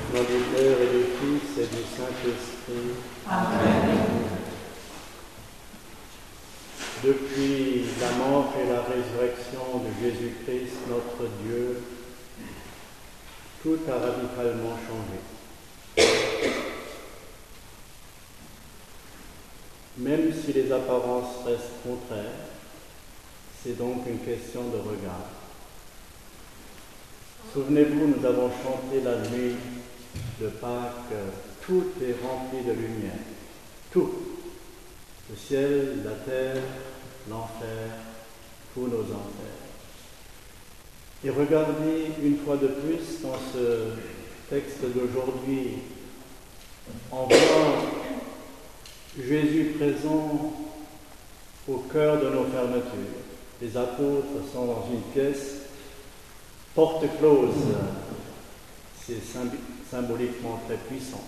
nom du Père et du Fils et du Saint-Esprit. Amen. Depuis la mort et la résurrection de Jésus-Christ, notre Dieu, tout a radicalement changé. Même si les apparences restent contraires, c'est donc une question de regard. Souvenez-vous, nous avons chanté la nuit de Pâques, tout est rempli de lumière. Tout. Le ciel, la terre, l'enfer, tous nos enfers. Et regardez une fois de plus dans ce texte d'aujourd'hui, on voit Jésus présent au cœur de nos fermetures. Les apôtres sont dans une pièce, porte close, c'est symboliquement très puissant.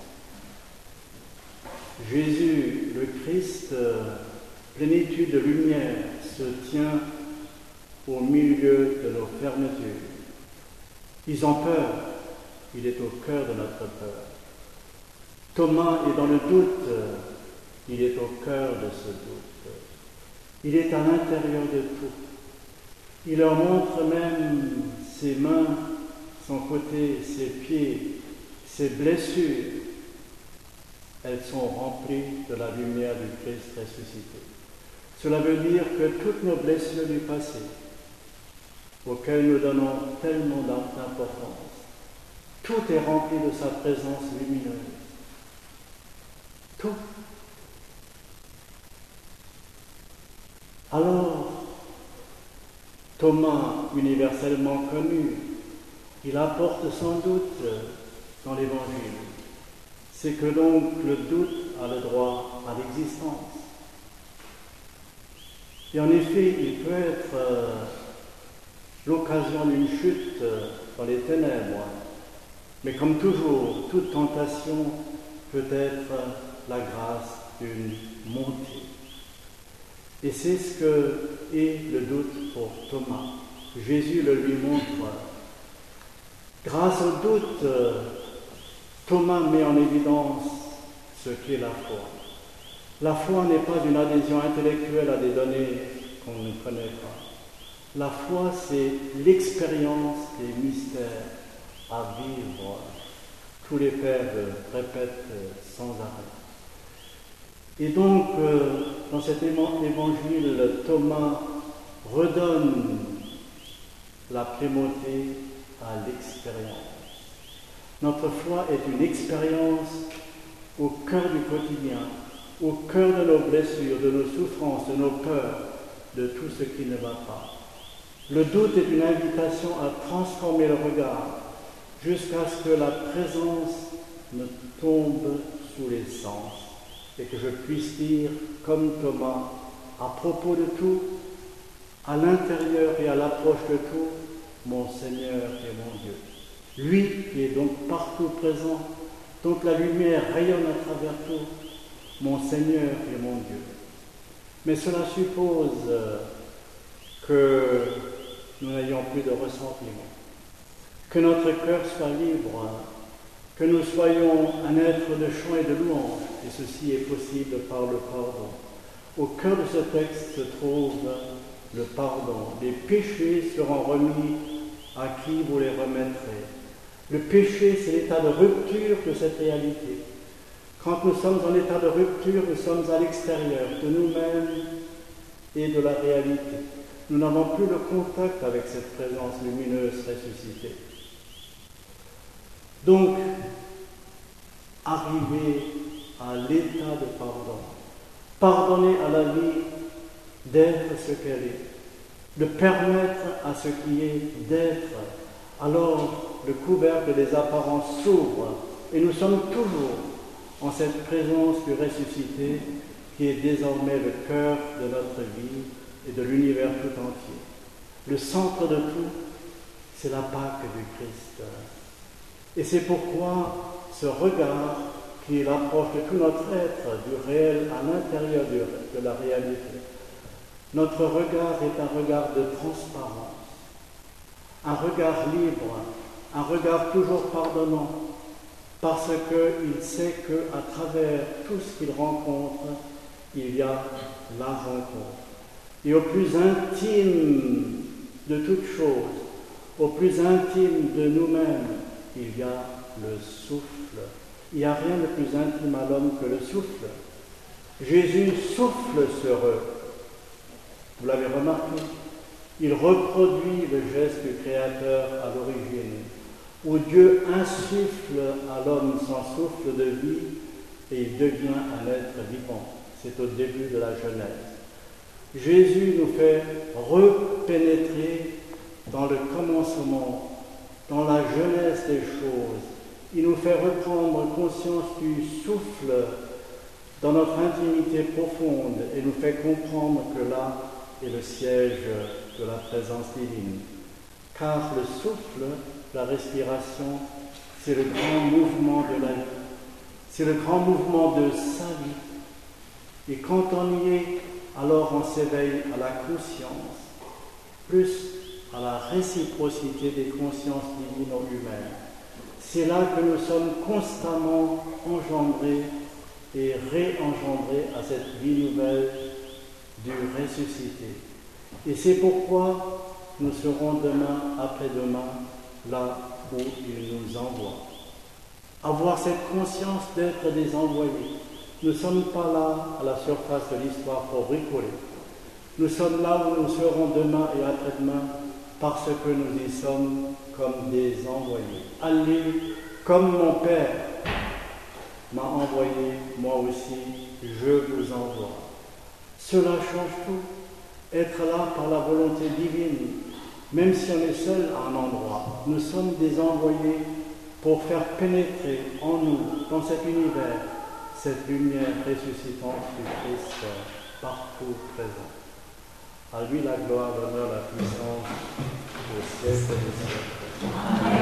Jésus, le Christ, plénitude de lumière, se tient au milieu de nos fermetures. Ils ont peur, il est au cœur de notre peur. Thomas est dans le doute, il est au cœur de ce doute. Il est à l'intérieur de tout. Il leur montre même ses mains, son côté, ses pieds, ses blessures. Elles sont remplies de la lumière du Christ ressuscité. Cela veut dire que toutes nos blessures du passé, auxquelles nous donnons tellement d'importance, tout est rempli de sa présence lumineuse. Tout. Alors, Thomas, universellement connu, il apporte sans doute dans l'Évangile. C'est que donc le doute a le droit à l'existence. Et en effet, il peut être l'occasion d'une chute dans les ténèbres. Mais comme toujours, toute tentation peut être la grâce d'une montée. Et c'est ce que est le doute pour Thomas. Jésus le lui montre. Grâce au doute, Thomas met en évidence ce qu'est la foi. La foi n'est pas une adhésion intellectuelle à des données qu'on ne connaît pas. La foi, c'est l'expérience des mystères à vivre. Tous les pères répètent sans arrêt. Et donc, dans cet évangile, Thomas redonne la primauté à l'expérience. Notre foi est une expérience au cœur du quotidien, au cœur de nos blessures, de nos souffrances, de nos peurs, de tout ce qui ne va pas. Le doute est une invitation à transformer le regard jusqu'à ce que la présence me tombe sous les sens et que je puisse dire, comme Thomas, à propos de tout, à l'intérieur et à l'approche de tout, mon Seigneur et mon Dieu. Lui qui est donc partout présent, dont la lumière rayonne à travers tout, mon Seigneur et mon Dieu. Mais cela suppose que nous n'ayons plus de ressentiment, que notre cœur soit libre, que nous soyons un être de chant et de louange, et ceci est possible par le pardon. Au cœur de ce texte se trouve le pardon. Les péchés seront remis à qui vous les remettrez. Le péché, c'est l'état de rupture de cette réalité. Quand nous sommes en état de rupture, nous sommes à l'extérieur de nous-mêmes et de la réalité. Nous n'avons plus le contact avec cette présence lumineuse ressuscitée. Donc, arriver à l'état de pardon, pardonner à la vie d'être ce qu'elle est, de permettre à ce qui est d'être, alors le couvercle des apparences s'ouvre et nous sommes toujours en cette présence du ressuscité qui est désormais le cœur de notre vie et de l'univers tout entier. Le centre de tout, c'est la Pâque du Christ. Et c'est pourquoi ce regard qui est l'approche de tout notre être, du réel à l'intérieur de la réalité, notre regard est un regard de transparence, un regard libre, un regard toujours pardonnant, parce qu'il sait qu'à travers tout ce qu'il rencontre, il y a la rencontre. Et au plus intime de toute chose, au plus intime de nous-mêmes, il y a le souffle. Il n'y a rien de plus intime à l'homme que le souffle. Jésus souffle sur eux. Vous l'avez remarqué, il reproduit le geste du Créateur à l'origine, où Dieu insuffle à l'homme son souffle de vie et il devient un être vivant. C'est au début de la Genèse. Jésus nous fait repénétrer dans le commencement, dans la jeunesse des choses. Il nous fait reprendre conscience du souffle dans notre intimité profonde et nous fait comprendre que là est le siège de la présence divine. Car le souffle, la respiration, c'est le grand mouvement de la vie. C'est le grand mouvement de sa vie. Et quand on y est, alors on s'éveille à la conscience, plus à la réciprocité des consciences divines ou humaines. C'est là que nous sommes constamment engendrés et réengendrés à cette vie nouvelle du ressuscité. Et c'est pourquoi nous serons demain, après-demain, là où il nous envoie. Avoir cette conscience d'être des envoyés. Nous ne sommes pas là à la surface de l'histoire pour bricoler. Nous sommes là où nous serons demain et après-demain parce que nous y sommes comme des envoyés. Allez, comme mon Père m'a envoyé, moi aussi, je vous envoie. Cela change tout. Être là par la volonté divine, même si on est seul à un endroit, nous sommes des envoyés pour faire pénétrer en nous, dans cet univers, cette lumière ressuscitante du Christ partout présent. À lui la gloire, l'honneur, la puissance au siècle des siècles.